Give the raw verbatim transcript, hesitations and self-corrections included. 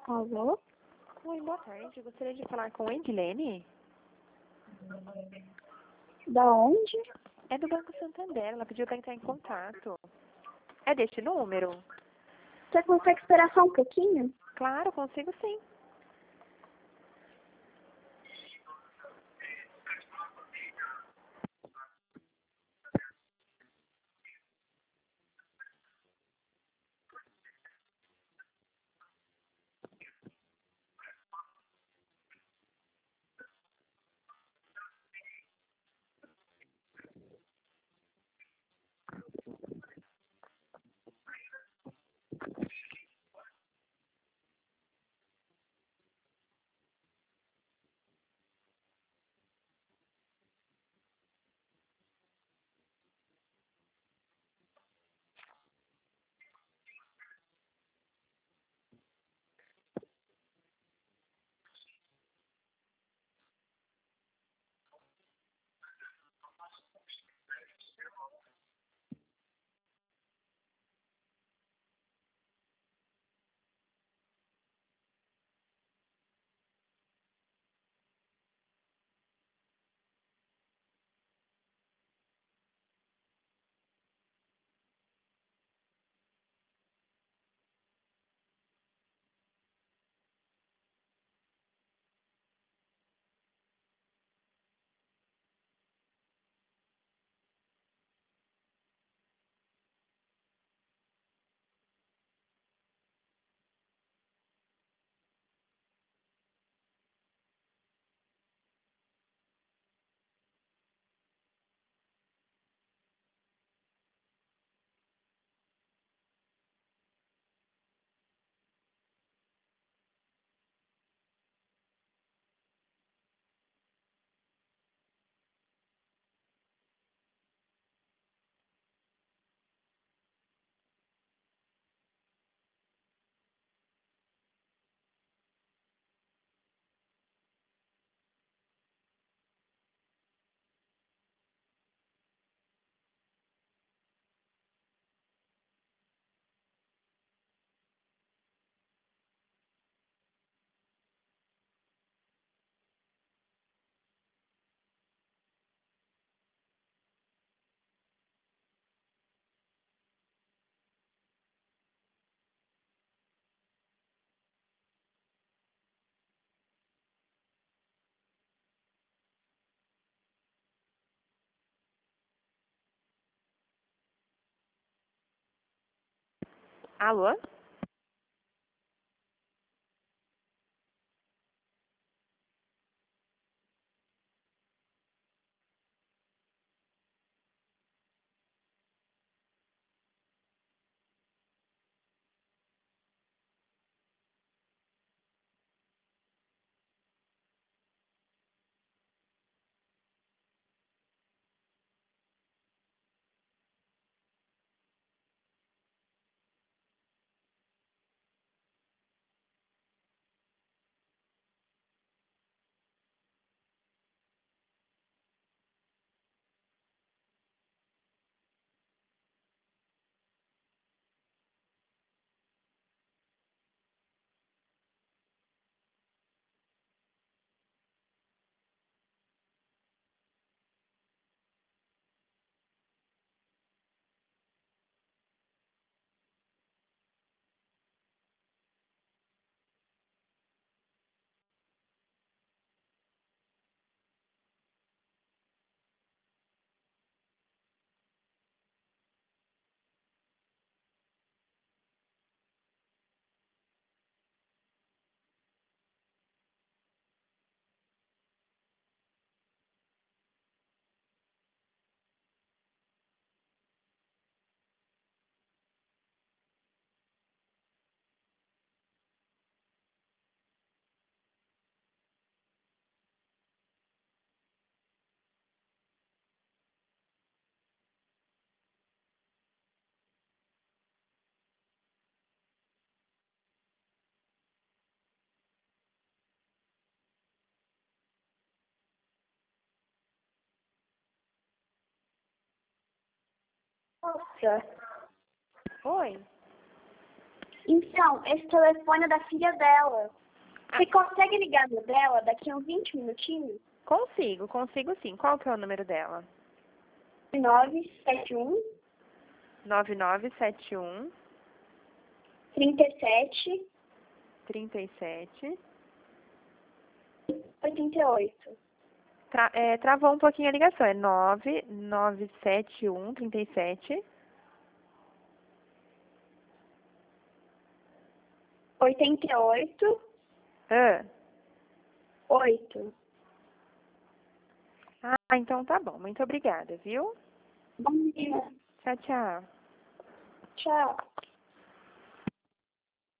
Alô? Oi, boa tarde. Eu gostaria de falar com a Edilene. Da onde? É do Banco Santander. Ela pediu para entrar em contato. É deste número? Você consegue esperar só um pouquinho? Claro, consigo sim. Alô? Nossa, Oi? Então, esse telefone é da filha dela. Você consegue ligar no dela daqui a uns vinte minutinhos? Consigo, consigo sim. Qual que é o número dela? nove sete um, nove nove sete um, trinta e sete, trinta e sete. oitenta e oito. Tra é, travou um pouquinho a ligação. É nove nove sete um, trinta e sete. oitenta e oito, Ah. oito. Ah, então tá bom. Muito obrigada, viu? Bom dia. Tchau, tchau. Tchau.